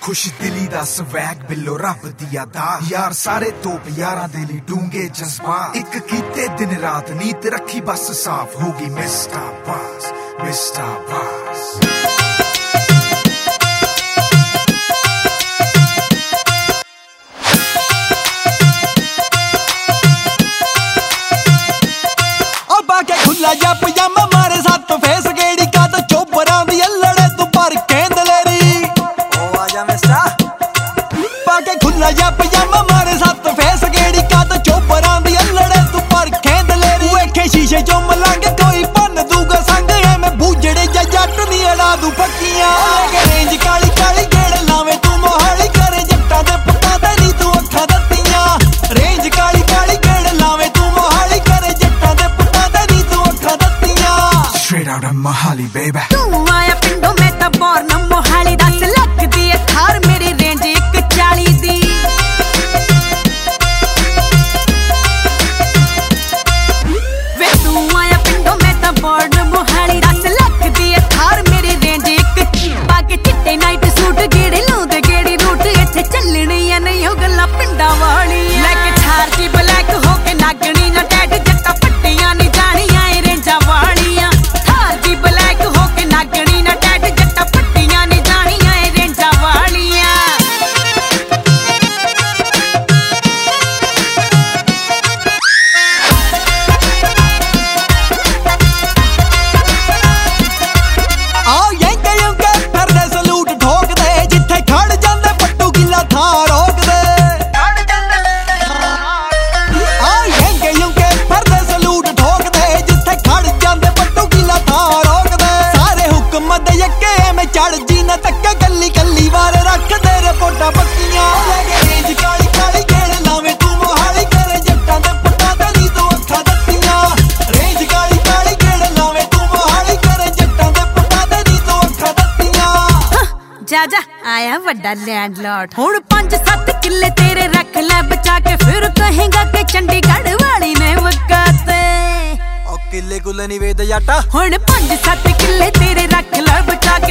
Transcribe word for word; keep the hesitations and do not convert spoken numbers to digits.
खुश दिली दा स्वैग बिलो रब दी अदा यार सारे तोप यारां दे लई डूंगे जज्बात इक कीते दिन रात नीत रखी बस साफ होगी मिस्टर बास मिस्टर बास खुला जा पजामा मारे सत फेस गेड़ी का तो चोपरां दी अल्लड़े तू पर केंदलेरी ओ आजा मिस्टर पाके खुला जा पजामा मारे सत फेस गेड़ी का तो चोपरां दी अल्लड़े तू पर केंदलेरी वेखे शीशे चो मलंग कोई बन दूगा संग है मैं बूजड़े जा जट नी अड़ा दू पक्कियां लगे रेंज काली काली गेड़ लावे तू मोहाली करे जट्टां दे पुत्तां ते नी तू अखां दत्तियां रेंज काली काली गेड़ लावे तू मोहाली करे जट्टां दे Straight out of Mohali, baby. तू आया पिंडों में ता born मोहाली दस लख दी है थार मेरी रेंज एक चाली दी वे तू आया पिंडों में ता born मोहाली दस लख दी है थार मेरी रेंज एक पाके चिट्टे नाइट सूट गेड़े लूंदे गेड़ी रूट इत्थे चलनी है नहीं ओ गल्लां पिंडां वालियां लेके थार दी ब्लैक होके नागणी ना टैड जट्टा पट्टियां नी जानियां ए रेंजां वालियां ब्लैक होके नागणी ना टैड जट्टा पट्टियां नी जानियां ए रेंजां वालियां आ यंके यंके फिरदे सलूट ठोकदे जिथे खड़ जांदे पट्टू गिला थां रोकदे आ यंके यंके फिरदे सलूट ठोकदे जिथे खड़ जांदे पट्टू गिला थां चढ़ जी न तक गली गली वार रख तेरे पोटा पक्कियां लगे रेंज काली काली गेड़ लावे तू मोहाली करे जट्टां दे पुत्तां ते नी तू अखां दत्तियां रेंज काली काली गेड़ लावे तू मोहाली करे जट्टां दे पुत्तां ते नी तू अखां दत्तियां जा जा आया वड्डा लैंडलॉर्ड हुण पांच सत्त किले तेरे रख ले बचा के फिर कहेगा कि चंडीगढ़ वाली ने वकाते ओ किले कुले नी वेद जट्टा हुण पांच सत्त किले तेरे रख ले बचा